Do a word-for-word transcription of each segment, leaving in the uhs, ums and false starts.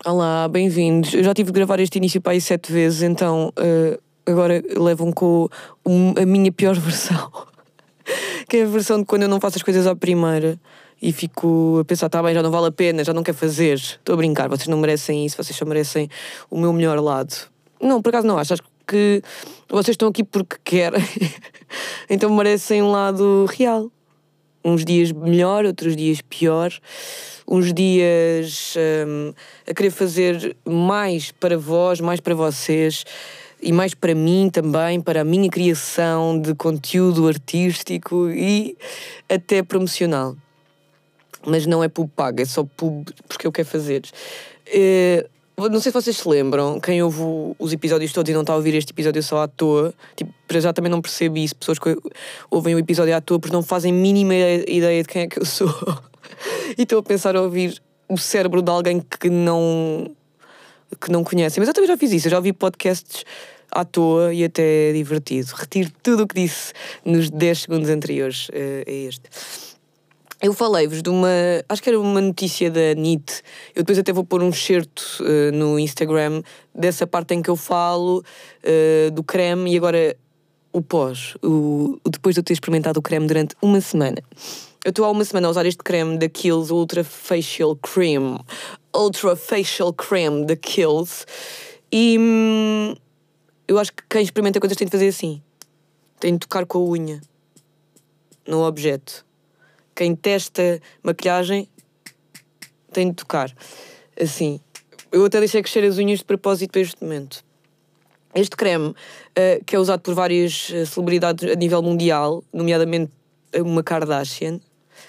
Olá, bem-vindos. Eu já tive de gravar este início para aí sete vezes, então uh, agora levam com um, a minha pior versão. Que é a versão de quando eu não faço as coisas à primeira e fico a pensar, tá bem, já não vale a pena, já não quero fazer. Estou a brincar, vocês não merecem isso, vocês só merecem o meu melhor lado. Não, por acaso não acho, acho que vocês estão aqui porque querem. Então merecem um lado real. Uns dias melhor, outros dias pior. Uns dias hum, a querer fazer mais para vós, mais para vocês e mais para mim também, para a minha criação de conteúdo artístico e até promocional. Mas não é pub pago, é só pub porque eu quero fazer. Uh, não sei se vocês se lembram, quem ouve os episódios todos e não está a ouvir este episódio só à toa, tipo, para já também não percebo isso, pessoas que ouvem o episódio à toa porque não fazem mínima ideia de quem é que eu sou. E estou a pensar a ouvir o cérebro de alguém que não, que não conhecem. Mas eu também já fiz isso, eu já ouvi podcasts à toa e até é divertido. Retiro tudo o que disse nos dez segundos anteriores uh, a este. Eu falei-vos de uma... Acho que era uma notícia da N I T. Eu depois até vou pôr um excerto uh, no Instagram dessa parte em que eu falo uh, do creme e agora o pós. O, o depois de eu ter experimentado o creme durante uma semana. Eu estou há uma semana a usar este creme da Kiehl's Ultra Facial Cream. Ultra Facial Cream da Kiehl's. E hum, eu acho que quem experimenta coisas tem de fazer assim. Tem de tocar com a unha no objeto. Quem testa maquilhagem tem de tocar. Assim. Eu até deixei crescer as unhas de propósito para este momento. Este creme, uh, que é usado por várias uh, celebridades a nível mundial, nomeadamente uma Kardashian,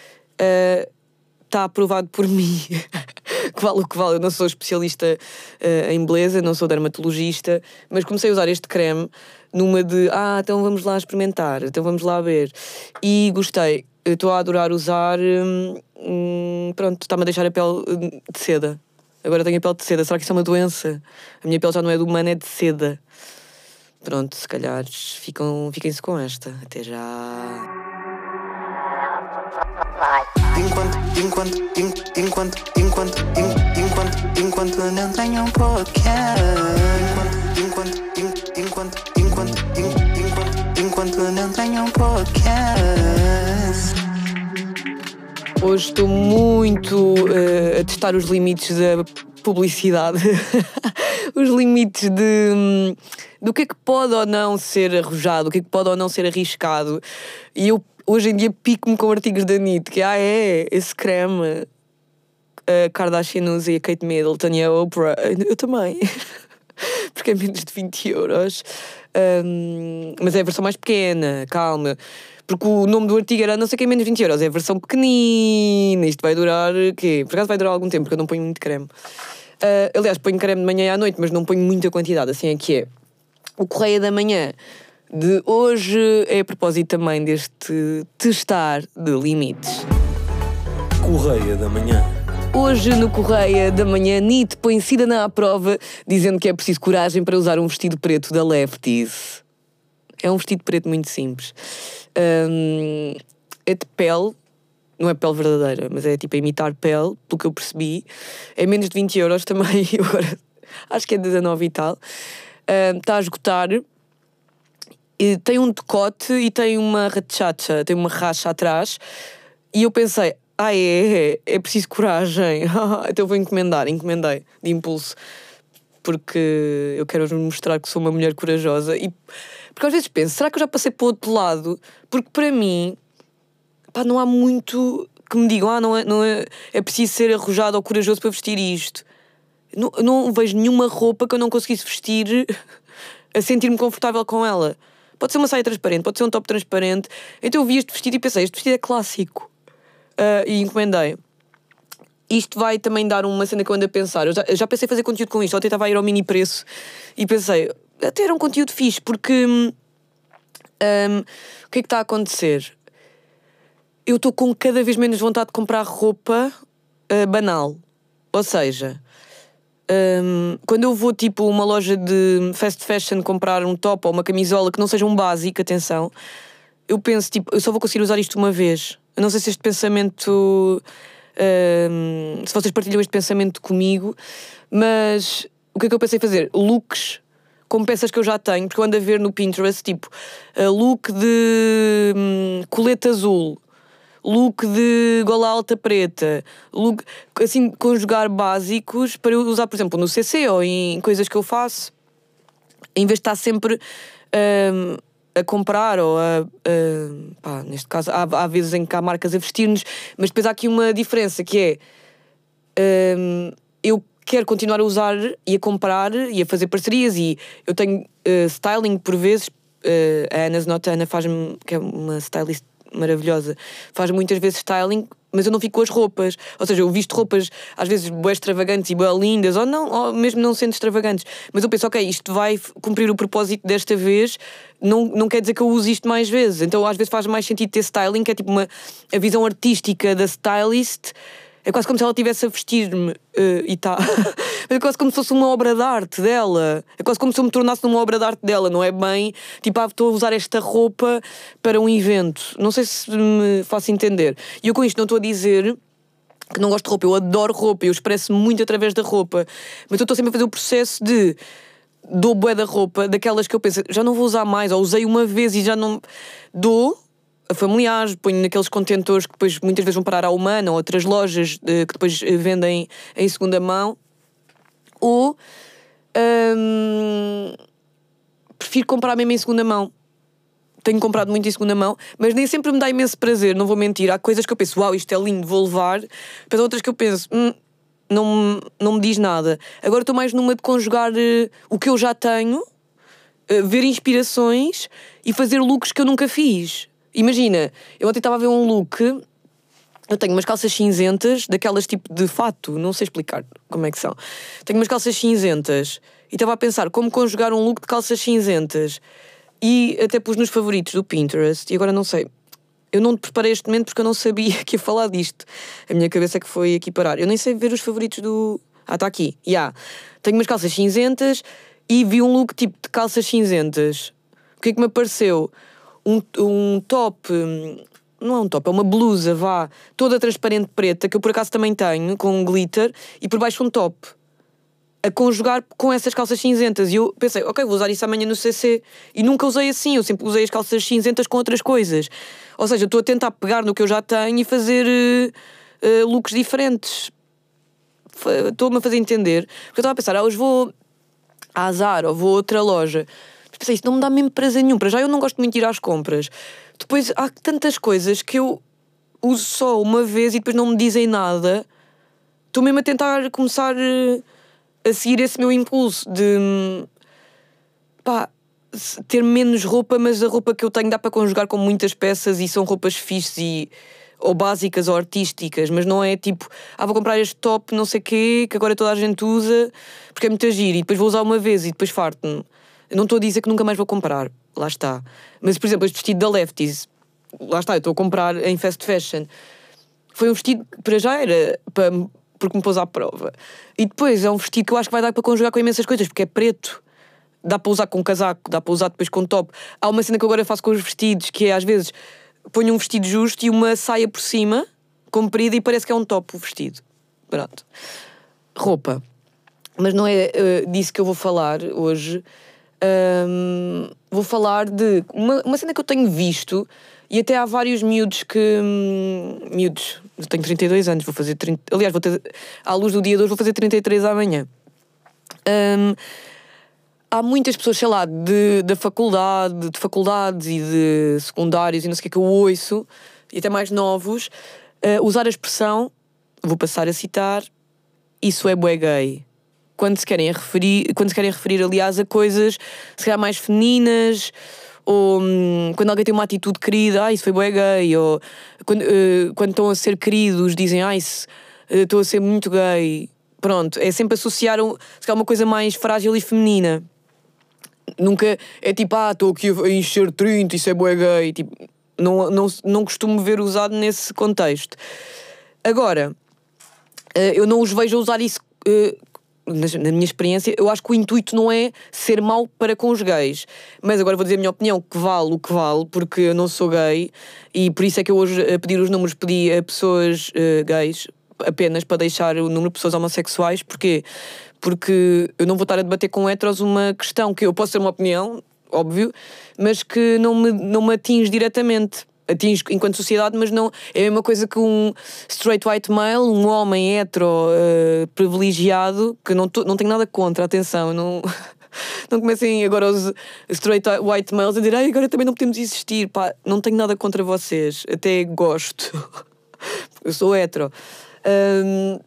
está uh, aprovado por mim. Que vale o que vale. Eu não sou especialista uh, em beleza, não sou dermatologista, mas comecei a usar este creme numa de, ah, então vamos lá experimentar, então vamos lá ver. E gostei. Eu estou a adorar usar, hum, hum, pronto, está-me a deixar a pele de seda. Agora tenho a pele de seda. Será que isso é uma doença? A minha pele já não é de humana, é de seda. Pronto, se calhar ficam, fiquem-se com esta. Até já. Enquanto, enquanto, enquanto, enquanto, enquanto, enquanto, enquanto não tenho um podcast. Enquanto, enquanto, enquanto, enquanto, enquanto, enquanto não tenho um podcast. Hoje estou muito uh, a testar os limites da publicidade. Os limites de um, do que é que pode ou não ser arrojado, o que é que pode ou não ser arriscado. E eu hoje em dia pico-me com artigos da N I T, que ah é, esse creme a Kardashian usa e a Kate Middleton e a Oprah, eu também. Porque é menos de vinte euros. Um, mas é a versão mais pequena, calma. Porque o nome do artigo era não sei o que é menos de vinte euros, é a versão pequenina. Isto vai durar o quê? Por acaso vai durar algum tempo, porque eu não ponho muito creme. Uh, aliás, ponho creme de manhã e à noite, mas não ponho muita quantidade, assim é que é. O Correio da Manhã de hoje é a propósito também deste testar de limites. Correia da Manhã. Hoje no Correia da Manhã, N I T põe cidadã à prova dizendo que é preciso coragem para usar um vestido preto da Lefties. É um vestido preto muito simples. Um, é de pele, não é pele verdadeira, mas é tipo a imitar pele, pelo que eu percebi. É menos de vinte euros também, eu agora acho que é dezanove e tal. Um, está a esgotar. E tem um decote e tem uma rachacha, tem uma racha atrás. E eu pensei, ah é, é, é preciso coragem. Então eu vou encomendar, encomendei, de impulso. Porque eu quero mostrar que sou uma mulher corajosa. E porque às vezes penso, será que eu já passei para o outro lado? Porque para mim, pá, não há muito que me digam, ah, não é, não é, é preciso ser arrojado ou corajoso para vestir isto. Não, não vejo nenhuma roupa que eu não conseguisse vestir a sentir-me confortável com ela. Pode ser uma saia transparente, pode ser um top transparente. Então eu vi este vestido e pensei, este vestido é clássico. Uh, e encomendei. Isto vai também dar uma cena que eu ando a pensar. Eu já, eu já pensei em fazer conteúdo com isto, ontem estava a ir ao mini preço e pensei, até era um conteúdo fixe, porque um, o que é que está a acontecer? Eu estou com cada vez menos vontade de comprar roupa uh, banal. Ou seja, um, quando eu vou tipo a uma loja de fast fashion comprar um top ou uma camisola que não seja um básico, atenção, eu penso tipo, eu só vou conseguir usar isto uma vez. Eu não sei se este pensamento... Um, se vocês partilham este pensamento comigo, Mas o que é que eu pensei fazer? Looks com peças que eu já tenho, porque eu ando a ver no Pinterest, tipo, uh, look de hum, colete azul, look de gola alta preta, look, assim, conjugar básicos para eu usar, por exemplo, no C C ou em coisas que eu faço, em vez de estar sempre um, a comprar ou a... a pá, neste caso, há, há vezes em que há marcas a vestir-nos, mas depois há aqui uma diferença, que é... Um, eu quero continuar a usar e a comprar e a fazer parcerias, e eu tenho uh, styling por vezes. Uh, a Ana Zenotana faz-me, que é uma stylist maravilhosa, faz muitas vezes styling, mas eu não fico com as roupas. Ou seja, eu visto roupas às vezes bué extravagantes e bué lindas, ou, não, ou mesmo não sendo extravagantes, mas eu penso, ok, isto vai cumprir o propósito desta vez, não, não quer dizer que eu use isto mais vezes. Então às vezes faz mais sentido ter styling, que é tipo uma, a visão artística da stylist. É quase como se ela estivesse a vestir-me, uh, e tá. É quase como se fosse uma obra de arte dela. É quase como se eu me tornasse numa obra de arte dela, não é bem? Tipo, ah, estou a usar esta roupa para um evento. Não sei se me faço entender. E eu com isto não estou a dizer que não gosto de roupa. Eu adoro roupa, eu expresso-me muito através da roupa. Mas eu estou sempre a fazer o processo de... dou bué da roupa, daquelas que eu penso, já não vou usar mais, ou usei uma vez e já não... Dou... a familiares, ponho naqueles contentores que depois muitas vezes vão parar à Humana ou outras lojas eh, que depois vendem em segunda mão, ou hum, prefiro comprar mesmo em segunda mão. Tenho comprado muito em segunda mão, mas nem sempre me dá imenso prazer, não vou mentir. Há coisas que eu penso, uau, isto é lindo, vou levar, depois há outras que eu penso, hum, não, não me diz nada. Agora estou mais numa de conjugar uh, o que eu já tenho, uh, ver inspirações e fazer looks que eu nunca fiz. Imagina, eu ontem estava a ver um look, eu tenho umas calças cinzentas, daquelas tipo de fato, não sei explicar como é que são. Tenho umas calças cinzentas e estava a pensar como conjugar um look de calças cinzentas, e até pus nos favoritos do Pinterest, e agora não sei. Eu não te preparei este momento porque eu não sabia que ia falar disto. A minha cabeça é que foi aqui parar. Eu nem sei ver os favoritos do... Ah, está aqui. Yeah. Tenho umas calças cinzentas e vi um look tipo de calças cinzentas. O que é que me apareceu? Um, um top, não é um top, é uma blusa, vá, toda transparente preta, que eu por acaso também tenho, com um glitter, e por baixo um top, a conjugar com essas calças cinzentas. E eu pensei, ok, vou usar isso amanhã no C C. E nunca usei assim, eu sempre usei as calças cinzentas com outras coisas. Ou seja, eu estou a tentar pegar no que eu já tenho e fazer uh, uh, looks diferentes. Estou-me a fazer entender. Porque eu estava a pensar, ah, hoje vou à Zara ou vou a outra loja. Pensei, isso não me dá mesmo prazer nenhum. Para já eu não gosto muito de ir às compras. Depois há tantas coisas que eu uso só uma vez e depois não me dizem nada. Estou mesmo a tentar começar a seguir esse meu impulso de pá, ter menos roupa, mas a roupa que eu tenho dá para conjugar com muitas peças e são roupas fixes e ou básicas ou artísticas, mas não é tipo, ah, vou comprar este top não sei quê, que agora toda a gente usa porque é muito giro e depois vou usar uma vez e depois farto-me. Eu não estou a dizer que nunca mais vou comprar, lá está. Mas, por exemplo, este vestido da Lefties, lá está, eu estou a comprar em fast fashion. Foi um vestido que para já era para, porque me pôs à prova. E depois é um vestido que eu acho que vai dar para conjugar com imensas coisas, porque é preto. Dá para usar com casaco, dá para usar depois com top. Há uma cena que eu agora faço com os vestidos, que é às vezes ponho um vestido justo e uma saia por cima, comprida, e parece que é um top o vestido. Pronto. Roupa. Mas não é uh, disso que eu vou falar hoje. Um, vou falar de uma, uma cena que eu tenho visto, e até há vários miúdos que hum, miúdos, eu tenho trinta e dois anos, vou fazer trinta, aliás, vou ter, à luz do dia de hoje vou fazer trinta e três amanhã. um, há muitas pessoas, sei lá, de, da faculdade, de faculdades e de secundários e não sei o que é que eu ouço, e até mais novos, uh, usar a expressão, vou passar a citar, isso é bué gay. Quando se querem referir, quando se querem referir, aliás, a coisas se calhar mais femininas, ou hum, quando alguém tem uma atitude querida, ah, isso foi bué gay, ou quando, uh, quando estão a ser queridos, dizem, ah, isso, uh, estou a ser muito gay. Pronto, é sempre associar um, se calhar uma coisa mais frágil e feminina. Nunca é tipo, ah, estou aqui a encher trinta, isso é bué gay. Tipo, não, não, não costumo ver usado nesse contexto. Agora, uh, eu não os vejo a usar isso... Uh, na minha experiência, eu acho que o intuito não é ser mau para com os gays, mas agora vou dizer a minha opinião, que vale o que vale, porque eu não sou gay, e por isso é que eu hoje, a pedir os números, pedi a pessoas uh, gays, apenas para deixar o número de pessoas homossexuais. Porquê? Porque eu não vou estar a debater com heteros uma questão que eu posso ter uma opinião, óbvio, mas que não me, não me atinge diretamente. Atinge enquanto sociedade, mas não é a mesma coisa que um straight white male, um homem hetero uh, privilegiado, que não, tô, não tenho nada contra, atenção, não, não comecem agora os straight white males a dizer ai, agora também não podemos existir, pá, não tenho nada contra vocês, até gosto, eu sou hetero. Um,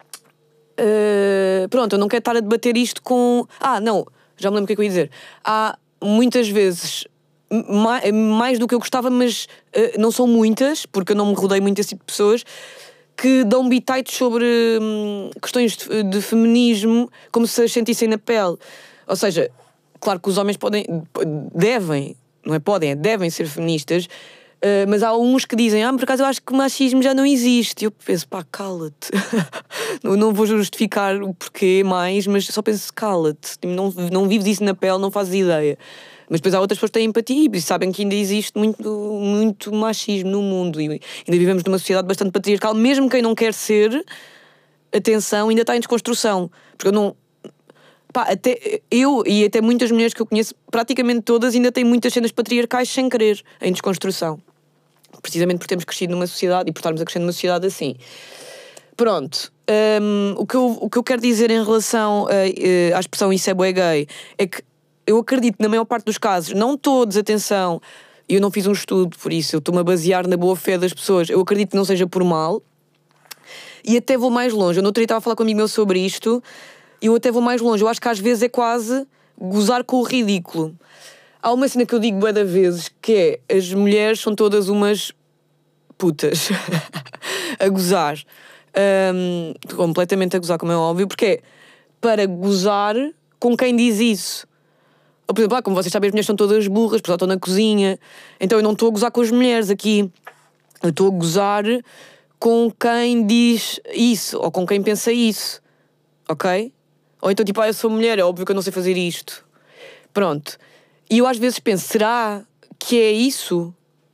uh, pronto, eu não quero estar a debater isto com... Ah, não, já me lembro o que é que eu ia dizer. Há muitas vezes... mais do que eu gostava, mas uh, não são muitas, porque eu não me rodei muito desse tipo de pessoas, que dão bitites sobre hum, questões de, de feminismo como se as sentissem na pele. Ou seja, claro que os homens podem, devem, não é podem, é devem ser feministas, uh, mas há uns que dizem, ah, por acaso eu acho que o machismo já não existe. E eu penso, pá, cala-te. não, não vou justificar o porquê mais, mas só penso, cala-te. Não, não vives isso na pele, não fazes ideia. Mas depois há outras pessoas que têm empatia e sabem que ainda existe muito, muito machismo no mundo e ainda vivemos numa sociedade bastante patriarcal. Mesmo quem não quer ser, atenção, ainda está em desconstrução. Porque eu não... Pá, até eu e até muitas mulheres que eu conheço, praticamente todas, ainda têm muitas cenas patriarcais sem querer, em desconstrução. Precisamente porque temos crescido numa sociedade e por estarmos a crescer numa sociedade assim. Pronto. Um, o, que eu, o que eu quero dizer em relação a, a, à expressão isso é bué gay é que eu acredito, na maior parte dos casos, não todos, atenção, eu não fiz um estudo por isso, eu estou-me a basear na boa fé das pessoas, eu acredito que não seja por mal, e até vou mais longe. Eu no outro dia estava a falar com um amigo meu sobre isto, e eu até vou mais longe, eu acho que às vezes é quase gozar com o ridículo. Há uma cena que eu digo bué de vezes, que é, as mulheres são todas umas putas, a gozar, um, completamente a gozar, como é óbvio, porque é para gozar com quem diz isso. Ou, por exemplo, ah, como vocês sabem, as mulheres são todas burras, porque estão na cozinha. Então eu não estou a gozar com as mulheres aqui. Eu estou a gozar com quem diz isso, ou com quem pensa isso. Ok? Ou então, tipo, ah, eu sou mulher, é óbvio que eu não sei fazer isto. Pronto. E eu às vezes penso, será que é isso?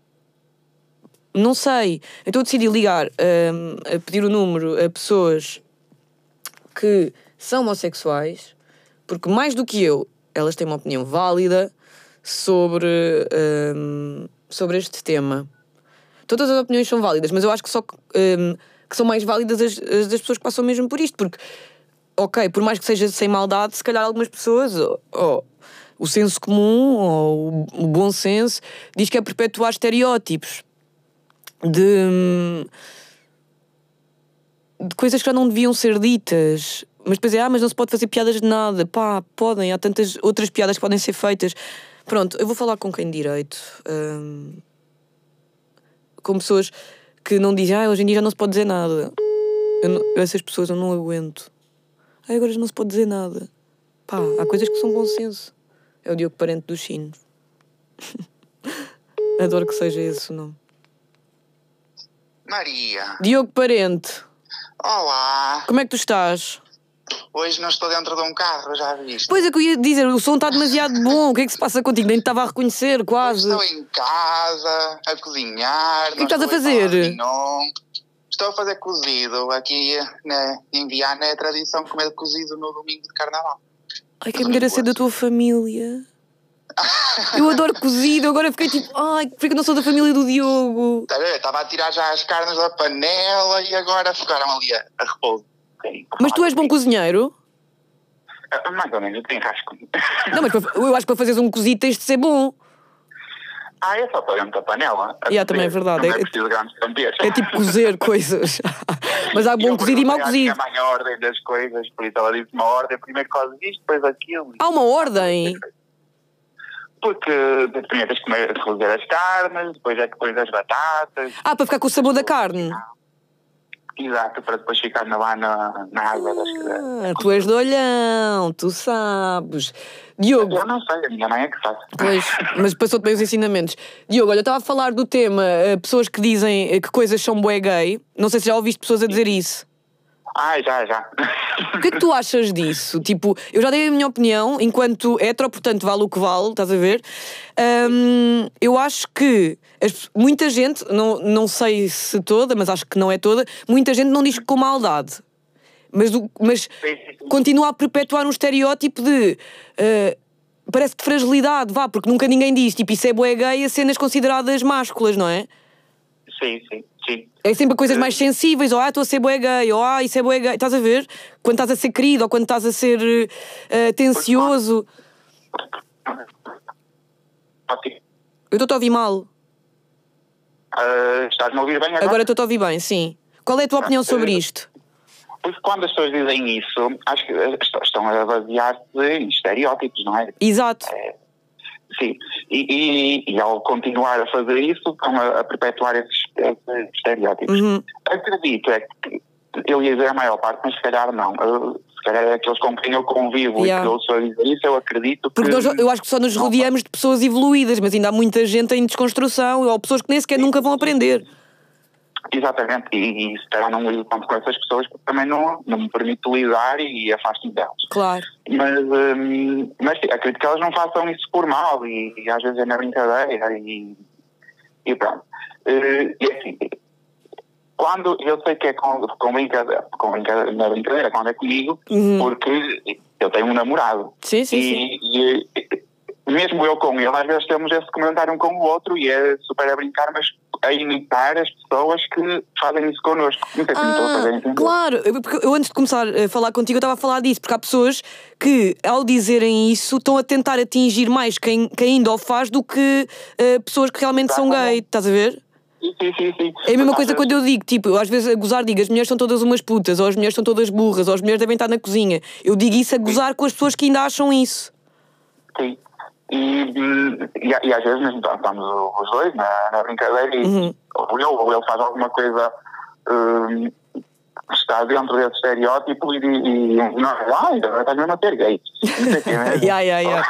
Não sei. Então eu decidi ligar, um, a pedir o número a pessoas que são homossexuais, porque mais do que eu, elas têm uma opinião válida sobre, um, sobre este tema. Todas as opiniões são válidas, mas eu acho que só um, que são mais válidas as, as das pessoas que passam mesmo por isto, porque, ok, por mais que seja sem maldade, se calhar algumas pessoas, ou, ou o senso comum, ou o, o bom senso, diz que é perpetuar estereótipos de, de coisas que já não deviam ser ditas. Mas depois é, ah, mas não se pode fazer piadas de nada. Pá, podem, há tantas outras piadas que podem ser feitas. Pronto, eu vou falar com quem de direito. Hum, com pessoas que não dizem, ah, hoje em dia já não se pode dizer nada. Eu não, essas pessoas eu não aguento. Ah, agora já não se pode dizer nada. Pá, há coisas que são bom senso. É o Diogo Parente dos Sinos. Adoro que seja esse o nome. Maria. Diogo Parente. Olá. Como é que tu estás? Hoje não estou dentro de um carro, já viste? Pois é que eu ia dizer, o som está demasiado bom. O que é que se passa contigo? Nem te estava a reconhecer, quase. Estou em casa, a cozinhar. O que é que estás a fazer? Estou a fazer cozido. Aqui na, em Viana é a tradição comer cozido no domingo de Carnaval. Ai, quem me dera ser da tua família. Eu adoro cozido, agora fiquei tipo, ai, porque eu não sou da família do Diogo. Estava a tirar já as carnes da panela e agora ficaram ali a, a repouso. Mas tu és bom cozinheiro? Mais ou menos, eu tenho rasco. Não, mas para, eu acho que para fazeres um cozido tens de ser bom. Ah, é só para dentro da panela? E yeah, também é verdade. Não é, é preciso grandes temperos. É tipo cozer coisas. Mas há bom cozido e mau cozido. Há a ordem das coisas, por isso ela disse uma ordem, primeiro cozes isto, depois aquilo. Há uma ordem? Porque primeiro tens que comer, cozer as carnes, depois é que pões as batatas. Ah, para ficar com o sabor da carne? Exato, para depois ficar lá na, na água das ah, tu és de olhão, tu sabes. Diogo. Eu não sei, a minha mãe é que sabe. Pois, mas passou-te bem os ensinamentos. Diogo, olha, eu estava a falar do tema, pessoas que dizem que coisas são bué gay. Não sei se já ouviste pessoas a dizer isso. Ah, já, já. O que é que tu achas disso? Tipo, eu já dei a minha opinião, enquanto hetero, portanto vale o que vale, estás a ver? Um, eu acho que as, muita gente, não, não sei se toda, mas acho que não é toda, muita gente não diz com maldade. Mas, do, mas Sim, sim, sim. continua a perpetuar um estereótipo de... Uh, parece de fragilidade, vá, porque nunca ninguém diz, tipo, isso é bué gay a cenas consideradas másculas, não é? Sim, sim, sim. É sempre coisas mais sensíveis, ou ah, estou a ser bué gay, ou ah, isso é bué gay. Estás a ver? Quando estás a ser querido, ou quando estás a ser uh, tencioso. Eu estou-te a ouvir mal. Uh, Estás-me a ouvir bem agora? Agora estou-te a ouvir bem, sim. Qual é a tua opinião sobre isto? Porque quando as pessoas dizem isso, acho que estão a basear-se em estereótipos, não é? Exato. É, sim. E, e, e ao continuar a fazer isso, estão a, a perpetuar esses, esses estereótipos. Uhum. Acredito, é que eu ia dizer a maior parte, mas se calhar não. Eu, se calhar é aqueles com quem eu convivo Yeah. e que eu sou a dizer isso, eu acredito que... Porque nós, eu acho que só nos não- rodeamos de pessoas evoluídas, mas ainda há muita gente em desconstrução, ou pessoas que nem sequer nunca vão aprender. Exatamente, e, e se calhar não lido tanto com essas pessoas porque também não, não me permito lidar e afasto-me delas. Claro. Mas, hum, mas sim, acredito que elas não façam isso por mal e, e às vezes é na brincadeira e, e pronto. Uh, e assim, quando eu sei que é com, com, brincadeira, com brincadeira, na brincadeira, quando é comigo, Uhum. porque eu tenho um namorado. Sim, sim, sim. E, e, mesmo eu com ele, às vezes temos esse comentário um com o outro e é super a brincar, mas a imitar as pessoas que fazem isso connosco. Não sei se me estou a fazer Ah, entender. claro, eu, porque eu antes de começar a falar contigo eu estava a falar disso, porque há pessoas que ao dizerem isso estão a tentar atingir mais quem, quem ainda o faz do que uh, pessoas que realmente são Exatamente. gay, estás a ver? Sim, sim, sim, sim. É a mesma Às coisa vezes- quando eu digo, tipo, eu às vezes a gozar digo as mulheres são todas umas putas, ou as mulheres são todas burras, ou as mulheres devem estar na cozinha. Eu digo isso a gozar com as pessoas que ainda acham isso. Sim. E, e, e às vezes mesmo estamos os dois na, na brincadeira e Uhum. ou ele, ou ele faz alguma coisa hum, que está dentro desse estereótipo e, e, e não, ai, agora estás mesmo a ter gay. Não sei o quê, né? Ya, ya, ya.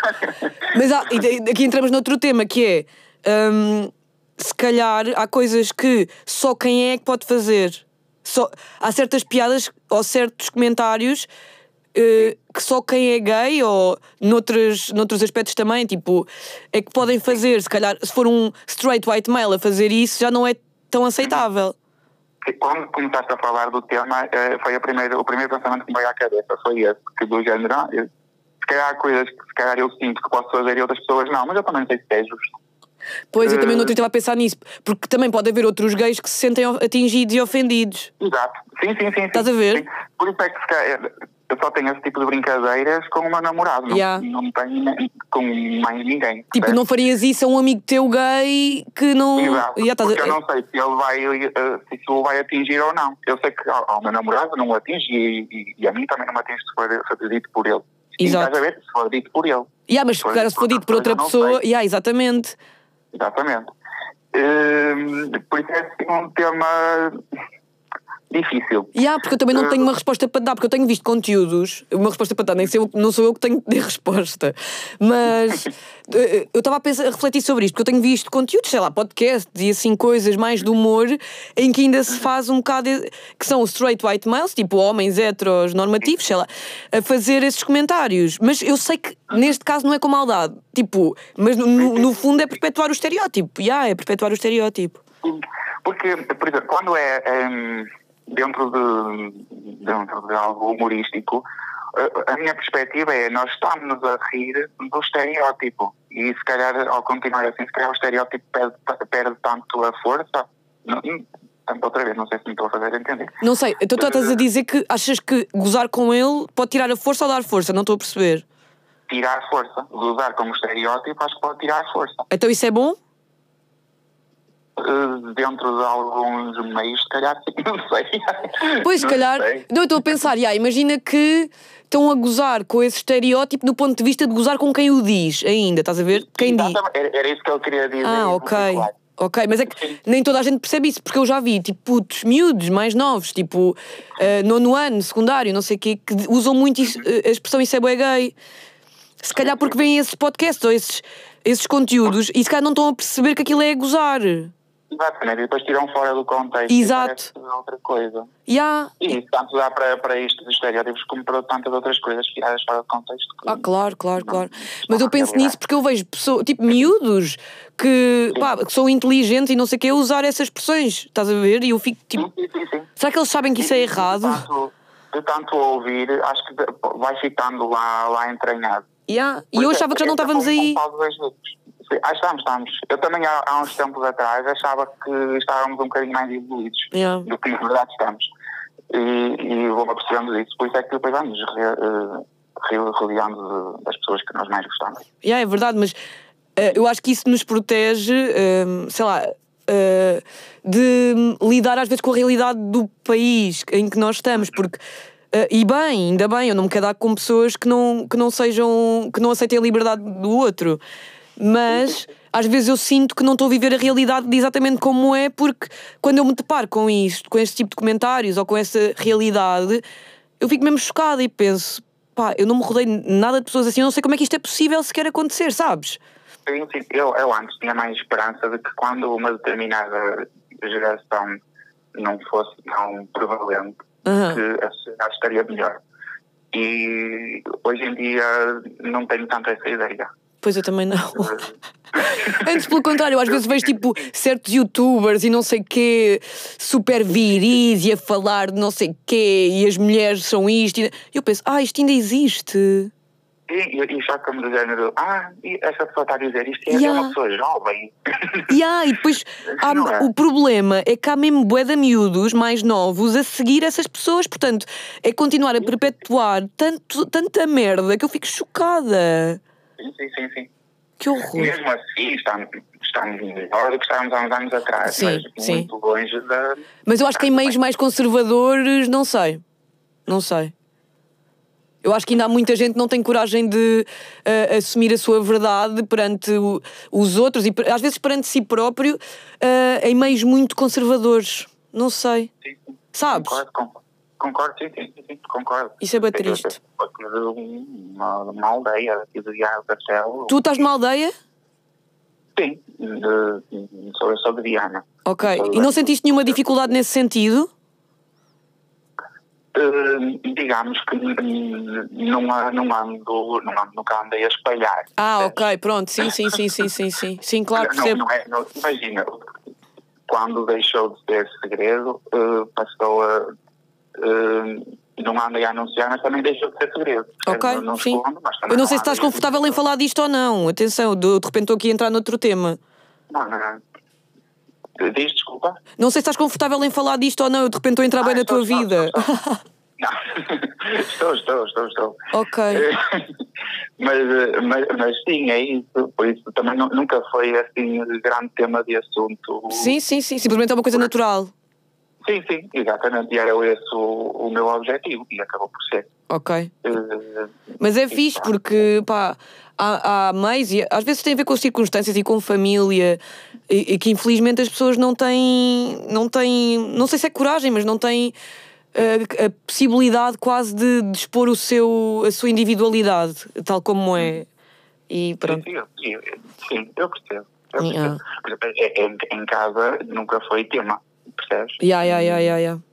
Mas há, e de- aqui entramos noutro tema que é hum, se calhar há coisas que só quem é que pode fazer. Só, há certas piadas ou certos comentários eh, que só quem é gay ou noutros, noutros aspectos também, tipo, é que podem fazer. Se calhar, se for um straight white male a fazer isso, já não é tão aceitável. E quando começaste a falar do tema, eh, foi a primeira, o primeiro pensamento que me veio à cabeça, foi esse, que do género, ah, eu- se calhar há coisas que se calhar eu sinto que posso fazer e outras pessoas não, mas eu também não sei se é justo. Pois, eu também Eh, não estava a pensar nisso, porque também pode haver outros gays que se sentem atingidos e ofendidos. Exato. Sim, sim, sim. Estás sim, a ver? sim. Por isso é que se calhar, eu só tenho esse tipo de brincadeiras com o meu namorado, não, Yeah. não tenho nem- com mais ninguém. Tipo, percebes? não farias isso a um amigo teu gay que não... Exato, Ya, estás a- porque eu não sei se ele vai, eh, se isso o vai atingir ou não. Eu sei que ao, ao meu namorado não o atinge e, e, e a mim também não me atinge se for, se for dito por ele. E Exato. estás a ver? Se for dito por ele. Ya, mas se Pois, calhar se for dito por outra eu não pessoa... sei. Ya, exatamente. Exatamente. Hum, por isso é assim um tema difícil. Ya, porque eu também não tenho uma resposta para dar, porque eu tenho visto conteúdos, uma resposta para dar, nem sei, eu- não sou eu que tenho que ter resposta, mas eh, eu estava a, pensar, a refletir sobre isto, porque eu tenho visto conteúdos, sei lá, podcasts e assim coisas mais de humor, em que ainda se faz um bocado, de- que são os straight white males, tipo homens heteros normativos, sei lá, a fazer esses comentários, mas eu sei que neste caso não é com maldade, tipo, mas no, no- no fundo é perpetuar o estereótipo, ya, é perpetuar o estereótipo. Porque, por exemplo, quando é hum, dentro, de, dentro de algo humorístico, a- a minha perspectiva é nós estamos a rir do estereótipo e se calhar ao continuar assim, se calhar o estereótipo perde, perde tanto a força. Não, não- tanto outra vez, não sei se me estou a fazer entender. Não sei, então tu estás a dizer que achas que gozar com ele pode tirar a força ou dar força, não estou a perceber. Tirar força, usar como estereótipo, acho que pode tirar força. Então isso é bom? Uh, dentro de alguns meios, se calhar, não sei. Pois, se Não calhar. sei. Não, eu estou a pensar, já, imagina que estão a gozar com esse estereótipo do ponto de vista de gozar com quem o diz ainda, estás a ver? Quem diz. Exatamente, Era, era isso que eu queria dizer. Ah, em ok. particular. Ok, mas é que nem toda a gente percebe isso, porque eu já vi, tipo, putos miúdos, mais novos, tipo, eh, nono ano, secundário, não sei o quê, que usam muito isso, eh, a expressão isso é bué gay. Se calhar porque veem esses podcasts ou esses, esses conteúdos e se calhar não estão a perceber que aquilo é a gozar. Exatamente, e depois tiram fora do contexto. Exato. E parece outra coisa. Ya. E isso tanto dá para, para isto dos estereótipos como para tantas outras coisas tiradas fora do contexto. que Ah, claro, claro, não- claro. não Mas há eu penso realidade. nisso porque eu vejo pessoas, tipo, miúdos que, pá, que são inteligentes e não sei o quê, a usar essas expressões, estás a ver? E eu fico tipo, Sim, sim, sim. será que eles sabem que isso é E, errado? portanto, de tanto ouvir, acho que vai ficando lá, lá entranhado. Yeah. E eu achava que já não estávamos aí. Sim, ah, estamos, estamos. Eu também há, há uns tempos atrás achava que estávamos um bocadinho mais evoluídos Yeah. do que na verdade estamos. E, e vou-me apercebendo disso. Por isso é que depois vamos re, uh, rodeando das pessoas que nós mais gostamos. Yeah, é verdade, mas uh, eu acho que isso nos protege, uh, sei lá, uh, de lidar às vezes com a realidade do país em que nós estamos, porque uh, e bem, ainda bem, eu não me quero dar com pessoas que não, que não sejam, que não aceitem a liberdade do outro. Mas às vezes eu sinto que não estou a viver a realidade de exatamente como é, porque quando eu me deparo com isto, com este tipo de comentários ou com essa realidade, eu fico mesmo chocada e penso, pá, eu não me rodei nada de pessoas assim, eu não sei como é que isto é possível sequer acontecer, sabes? Sim, sim. Eu, eu antes tinha mais esperança de que quando uma determinada geração não fosse tão prevalente, Uhum. que a sociedade estaria melhor. E hoje em dia não tenho tanto essa ideia. Pois eu também não. Antes, pelo contrário, às vezes vejo tipo certos youtubers e não sei quê, super viris e a falar de não sei quê, e as mulheres são isto. E eu penso, ah, isto ainda existe. E, e, e choca-me do género, ah, e essa pessoa está a dizer isto, é Yeah. uma pessoa jovem. Yeah, e depois há, Não é? o problema é que há mesmo bué de miúdos mais novos a seguir essas pessoas, portanto, é continuar a perpetuar tanto, tanta merda que eu fico chocada. Sim, sim, sim, sim. Que horror. Mesmo assim, estamos, estamos melhor do que estávamos há uns anos atrás, Sim, mas sim. muito longe da... Mas eu acho que em meios mais conservadores, não sei. Não sei. Eu acho que ainda há muita gente que não tem coragem de uh, assumir a sua verdade perante o, os outros e às vezes perante si próprio uh, em meios muito conservadores. Não sei. Sim, sim. Sabes? Concordo, concordo, concordo sim, sim, sim, concordo. Isso é bem Eu- eu- triste. eu aqui de uma, uma aldeia aqui do Diabo da Céu. Tu estás numa aldeia? Sim, de, sou, eu sou de Viana. Ok. Sou E não de- sentiste nenhuma dificuldade nesse sentido? Uh, digamos que n- não, a- não ando, não ando, nunca andei a espalhar. Ah, ok, pronto. Sim, sim, sim, sim, sim, sim. Sim, claro, não, percebo. não é, não, imagina, quando deixou de ser segredo, uh, passou a. Uh, não andei a anunciar, mas também deixou de ser segredo. Ok, não, não sim. escondo, mas também Eu não sei se estás andei a- confortável em falar disto ou não. Atenção, de de repente estou aqui a entrar noutro tema. Não, não, não. Diz, desculpa. Não sei se estás confortável em falar disto ou não. Eu de repente estou a entrar Ah, bem na estou, tua estou, vida. estou, Não. estou, estou, estou, estou. Ok. mas, mas, mas sim, é isso. Por isso também nu- nunca foi assim grande tema de assunto. Sim, sim, sim. Simplesmente é uma coisa natural. Sim, sim, exatamente. E era esse o, o meu objetivo e acabou por ser. Ok. Eh, Mas é fixe porque, pá, há, há meios e às vezes tem a ver com circunstâncias e com família e, e que infelizmente as pessoas não têm, não têm, não sei se é coragem, mas não têm uh, a possibilidade quase de, de expor o seu, a sua individualidade, tal como é. E pronto. Sim, sim, eu, sim, eu percebo. Eu percebo. Yeah. Por exemplo, em, em casa nunca foi tema, percebes? Ya, ya, ya, ya, ya.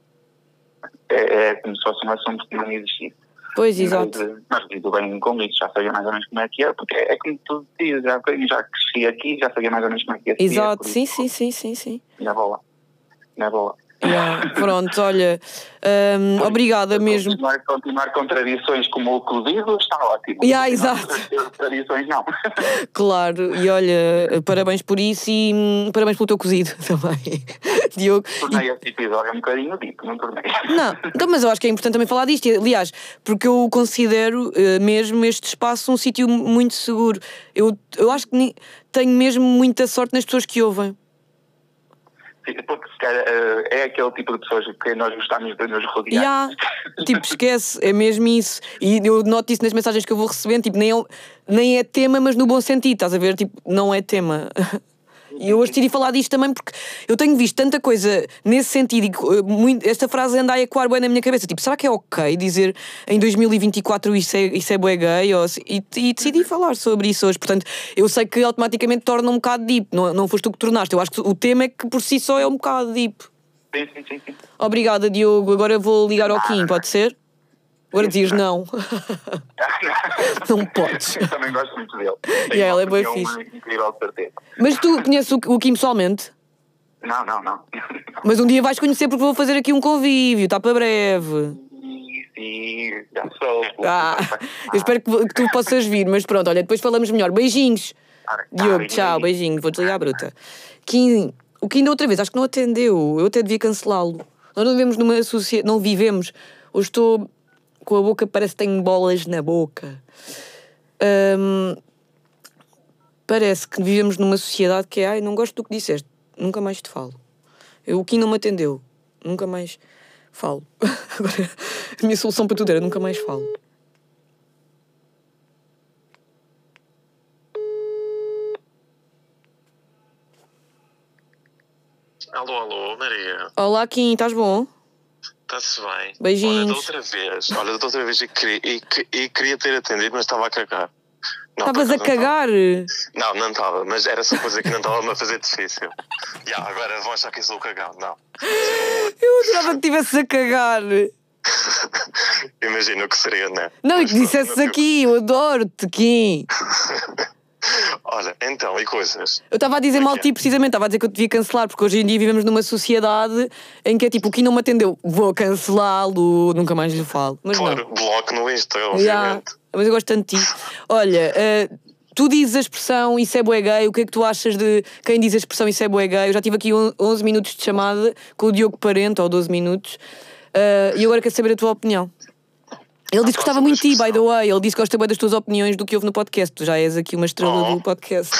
É, é como se fosse um assunto que não existia. Pois, exato. Mas, eh, mas lido bem com isso, já sabia mais ou menos como é que é, porque é como tu dizes, já, já cresci aqui, já sabia mais ou menos como é que é. Exato, sim, sim, sim, sim, sim. Na boa. Na boa. Yeah. Pronto, olha, hum, obrigada mesmo. Continuar, continuar com tradições como o cozido está ótimo. Yeah, Continuar exato. com as tradições não. Claro, e olha, parabéns por isso e hum, parabéns pelo teu cozido também, Diogo. Tornei esse episódio um bocadinho dito, não tornei. Não, então, mas eu acho que é importante também falar disto. E, aliás, porque eu considero eh, mesmo este espaço um sítio muito seguro. Eu, eu acho que ni- tenho mesmo muita sorte nas pessoas que ouvem. Sim, porque se calhar, eh, é aquele tipo de pessoas que nós gostamos de nos rodear. Yeah, tipo, esquece, é mesmo isso. E eu noto isso nas mensagens que eu vou recebendo, tipo, nem é, nem é tema, mas no bom sentido, estás a ver? Tipo, não é tema. E eu hoje decidi falar disto também porque eu tenho visto tanta coisa nesse sentido e uh, muito, esta frase anda a ecoar bem na minha cabeça. Tipo, será que é ok dizer em dois mil e vinte e quatro isso é, isso é bué gay? Ou, se- e, e decidi falar sobre isso hoje. Portanto, eu sei que automaticamente torna um bocado deep. Não, não foste tu que tornaste. Eu acho que o tema é que por si só é um bocado deep. Sim, sim, sim. sim. Obrigada, Diogo. Agora vou ligar ao Kim, pode ser? Agora dizes não. Não podes. Eu também gosto muito dele. E ela é uma bué opinião fixe. incrível, de certeza. Mas tu conheces o, o Kim pessoalmente? Não, não, não. Mas um dia vais conhecer porque vou fazer aqui um convívio, está para breve. Sim, e já sou. Ah, eu espero que, que tu possas vir, mas pronto, olha, depois falamos melhor. Beijinhos. Diogo, tchau, beijinho, vou desligar a bruta. Kim, o Kim da outra vez, acho que não atendeu, eu até devia cancelá-lo. Nós não vivemos numa sociedade, não vivemos. Hoje estou com a boca, parece que tenho bolas na boca. Hum, parece que vivemos numa sociedade que é, ai, não gosto do que disseste, nunca mais te falo. Eu, o Kim não me atendeu, nunca mais falo. Agora, a minha solução para tudo era nunca mais falo. Alô, alô, Maria. Olá, Kim, estás bom? Está-se bem? Beijinhos. Olha, da outra vez, olha, da outra vez eu queria, e, e queria ter atendido, mas estava a cagar. Estavas a cagar? Não, não estava, mas era só coisa que não estava a fazer difícil. Já, yeah, agora vão achar que eu sou o cagão, não. Eu adorava que estivesses a cagar. Imagina o que seria, não é? Não, e que dissesses aqui, eu adoro-te, Kim. Olha, então, e coisas? Eu estava a dizer mal ti precisamente, estava a dizer que eu te devia cancelar, porque hoje em dia vivemos numa sociedade em que é tipo, o Kim não me atendeu, vou cancelá-lo, nunca mais lhe falo. Mas Por não. bloco no Insta, obviamente. Yeah, mas eu gosto tanto de ti. Olha, uh, tu dizes a expressão isso é bué gay, o que é que tu achas de quem diz a expressão isso é bué gay? Eu já tive aqui onze minutos de chamada com o Diogo Parente, ou doze minutos, uh, e agora quero saber a tua opinião. Ele disse que gostava muito de ti, by the way. Ele disse que gosta bem das tuas opiniões do que houve no podcast. Tu já és aqui uma estrela oh. do podcast.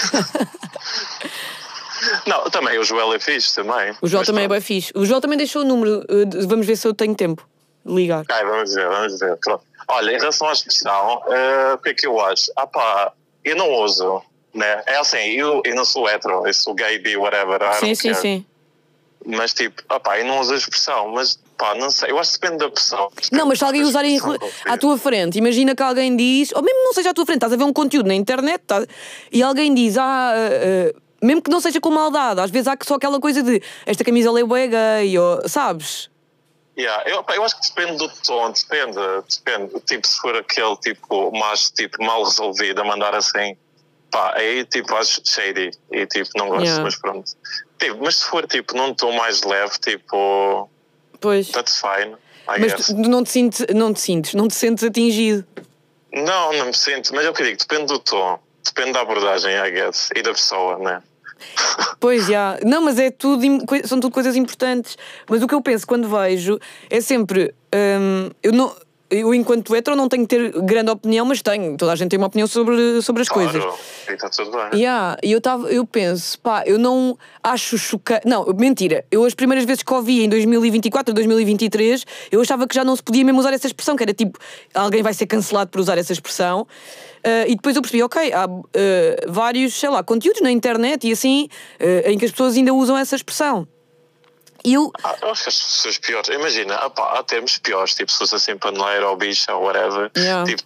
Não, também o Joel é fixe, também. O Joel mas também pronto. é bem fixe. O Joel também deixou o número. Vamos ver se eu tenho tempo de ligar. Ai, vamos ver, vamos ver. Pronto. Olha, em relação à expressão, uh, o que é que eu acho? Ah pá, eu não uso, né? É assim, eu, eu não sou hétero, eu sou gay, bi, whatever. I Sim, don't sim, care. sim. Mas tipo, ah pá, eu não uso a expressão, mas pá, não sei, eu acho que depende da pessoa. Não, mas se alguém usar em, à tua frente, imagina que alguém diz, ou mesmo não seja à tua frente, estás a ver um conteúdo na internet tá, e alguém diz, ah, uh, uh, mesmo que não seja com maldade, às vezes há só aquela coisa de esta camisola é bué gay, ou, sabes? Yeah, eu, pá, eu acho que depende do tom, depende, depende. Tipo, se for aquele tipo mais tipo, mal resolvido a mandar assim, pá, aí tipo acho shady e tipo não gosto, Yeah. mas pronto. Tipo, mas se for tipo num tom mais leve, tipo, Pois. that's fine, I Mas guess. tu não te, sintes, não te sintes, não te sentes atingido. Não, não me sinto, mas é o que eu digo, depende do tom, depende da abordagem, I guess, e da pessoa, né? Pois, já. Não, mas é tudo, im- coi- são tudo coisas importantes. Mas o que eu penso quando vejo é sempre... hum, eu, não, eu, enquanto hétero, não tenho que ter grande opinião, mas tenho. Toda a gente tem uma opinião sobre, sobre as Claro, coisas. e está tudo bem. Yeah, e eu, tava, eu penso, pá, eu não acho chocante. Não, mentira. Eu, as primeiras vezes que ouvi em dois mil e vinte e quatro, dois mil e vinte e três, eu achava que já não se podia mesmo usar essa expressão, que era tipo, alguém vai ser cancelado por usar essa expressão. Uh, e depois eu percebi, ok, há uh, vários, sei lá, conteúdos na internet e assim, uh, em que as pessoas ainda usam essa expressão. E eu. Ah, eu acho que as pessoas piores, imagina, ah, pá, há termos piores, tipo, se fosse assim paneleira ou bicha ou whatever, Yeah. tipo,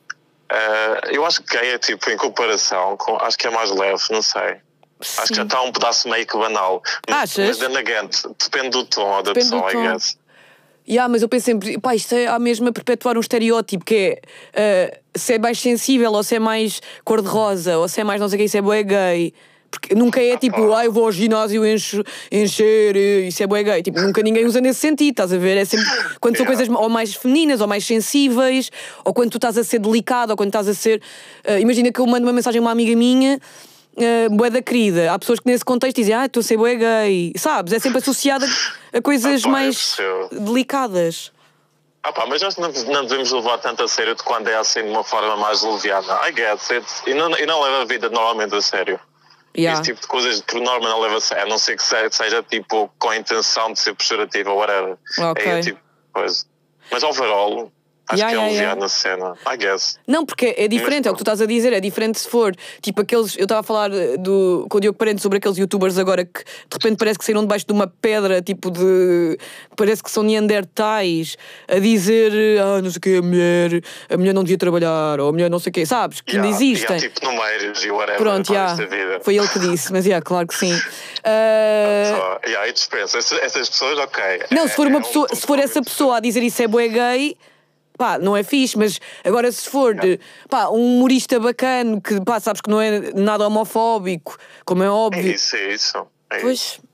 uh, eu acho que gay é tipo, em comparação, com, acho que é mais leve, não sei. Acho que já está um pedaço meio que banal. Mas, Achas? mas then again, depende do tom da Depende do pessoa, tom. I guess. Yeah, mas eu penso sempre, pá, isto é a mesma perpetuar um estereótipo que é uh, se é mais sensível ou se é mais cor-de-rosa ou se é mais não sei o que, isso é bué gay. Porque nunca é tipo, ah, eu vou ao ginásio encho, encher, isso é bué gay. Tipo, nunca ninguém usa nesse sentido, estás a ver? É sempre quando são Yeah. coisas ou mais femininas ou mais sensíveis, ou quando tu estás a ser delicado, ou quando estás a ser. Uh, imagina que eu mando uma mensagem a uma amiga minha. Uh, bué da querida, há pessoas que nesse contexto dizem, ah, estou a ser bué gay, sabes? É sempre associada a coisas Ah, pá, eu mais percebo. delicadas. Ah, pá, mas nós não, não devemos levar tanto a sério de quando é assim de uma forma mais leviana. I guess it. E não, e não leva a vida normalmente a sério. Yeah. Esse tipo de coisas por norma não leva a sério, a não ser que seja, seja tipo com a intenção de ser pejorativo ou whatever. Ok. É tipo coisa. Mas overall, acho Yeah, que é yeah, leviana yeah. a cena, I guess. Não, porque é diferente, Mas é o que tu estás a dizer, é diferente se for tipo aqueles. Eu estava a falar do, com o Diogo Parente sobre aqueles youtubers agora que de repente parece que saíram debaixo de uma pedra, tipo de. Parece que são neandertais, a dizer, ah, não sei o quê, a mulher, a mulher não devia trabalhar, ou a mulher não sei o quê, sabes? Que ainda Yeah, existem. yeah, tipo numeiros e whatever. Pronto, para já. esta vida. Foi ele que disse, mas yeah, claro que sim. Ah, Só, yeah, e dispensa. Essas, essas pessoas, ok. Não, é, se for uma é um pessoa, ponto se for essa óbvio. pessoa a dizer isso é bué gay, pá, não é fixe, mas agora se for de, pá, um humorista bacana que, pá, sabes que não é nada homofóbico, como é É óbvio. isso, é isso. É Pois, isso.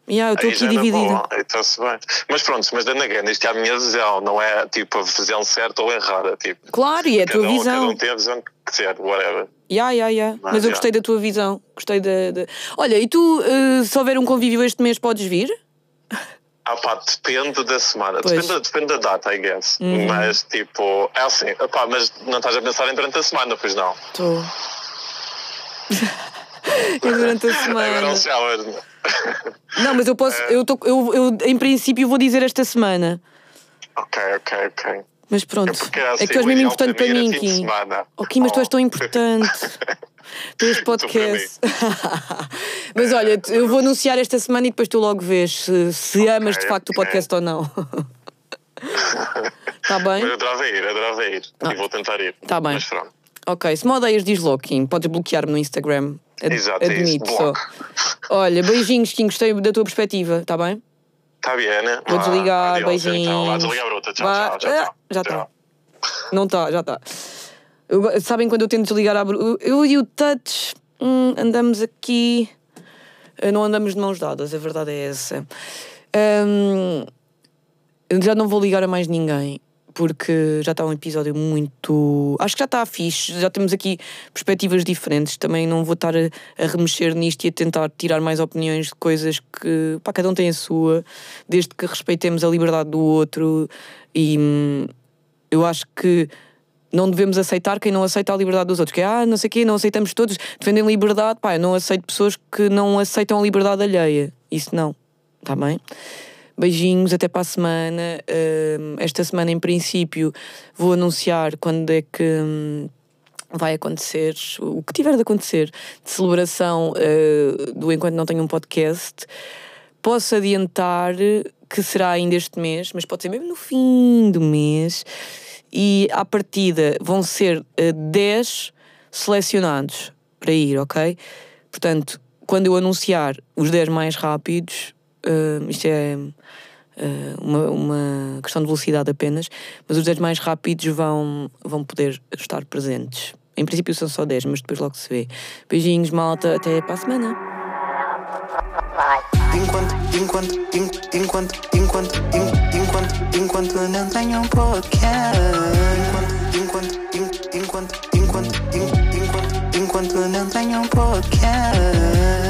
Yeah, eu estou aqui já era dividida. bom, aí está-se bem. Mas pronto, mas dando again, isto é a minha visão, não é tipo a visão certa ou errada. Tipo, Claro, e é a tua cada um, visão. Cada um tem a visão que quiser, whatever. Yeah, yeah, yeah. Mas, Mas eu yeah. gostei da tua visão. Gostei da. da... Olha, e tu, uh, se houver um convívio este mês, podes vir? Ah pá, depende da semana, Pois. depende, depende da data, I guess. Uhum. Mas tipo, é assim, pá, mas não estás a pensar em durante a semana, pois não? Estou. É durante a Agora semana. um shower. Não, mas eu posso. Eu, tô, eu, eu, em princípio, vou dizer esta semana. Ok, ok, ok. Mas pronto. É porque, É assim, que tu és o mesmo ideal importante para para mim mim, era fim de Kim. semana. Oh, Kim, mas tu és Oh. tão importante. Tu és Tu para podcast. Mas olha, eu vou anunciar esta semana e depois tu logo vês se, se amas de facto o ok. podcast ou não. Está bem? Mas eu adorava ir, adorava ir. Ah. E vou tentar ir. Tá bem. Mas pronto. Ok, se me odeias, diz logo, Kim. Podes bloquear-me no Instagram. Ad- Exato, é isso, Admito só. bloco. Olha, beijinhos, Kim. Gostei da tua perspectiva. Está bem? Está bem, né? Vou desligar. Adiós, Beijinhos. Então. Vá desligar, bruta. Tchau, Vá. tchau, tchau, Ah, tchau. já está. Tchau. Não está, já está. Eu- Sabem quando eu tento desligar a... Bru- Eu e o Touch hum, andamos aqui... eh, Não andamos de mãos dadas, a verdade é essa. Hum, eu já não vou ligar a mais ninguém, porque já está um episódio muito... Acho que já está fixe, já temos aqui perspectivas diferentes. Também não vou estar a, a remexer nisto e a tentar tirar mais opiniões de coisas que... Pá, cada um tem a sua, desde que respeitemos a liberdade do outro. E hum, eu acho que não devemos aceitar quem não aceita a liberdade dos outros. Que é, ah, não sei o quê, não aceitamos todos, defendem liberdade. Pá, eu não aceito pessoas que não aceitam a liberdade alheia. Isso não, está bem? Beijinhos, até para a semana. Uh, esta semana, em princípio, vou anunciar quando é que hum, vai acontecer, o que tiver de acontecer, de celebração uh, do Enquanto Não Tenho um Podcast. Posso adiantar que será ainda este mês, mas pode ser mesmo no fim do mês. E, à partida, vão ser uh, dez selecionados para ir, ok? Portanto, quando eu anunciar os dez mais rápidos... Uh, isto é uh, uma, uma questão de velocidade apenas, mas os dez mais rápidos vão, vão poder estar presentes. Em princípio são só dez, mas depois logo se vê. Beijinhos, malta, até para a semana. Enquanto, enquanto, en- enquanto, enquanto, en- enquanto, enquanto não tenho um podcast. Enquanto, enquanto, enquanto, enquanto, enquanto, enquanto não tenho um podcast.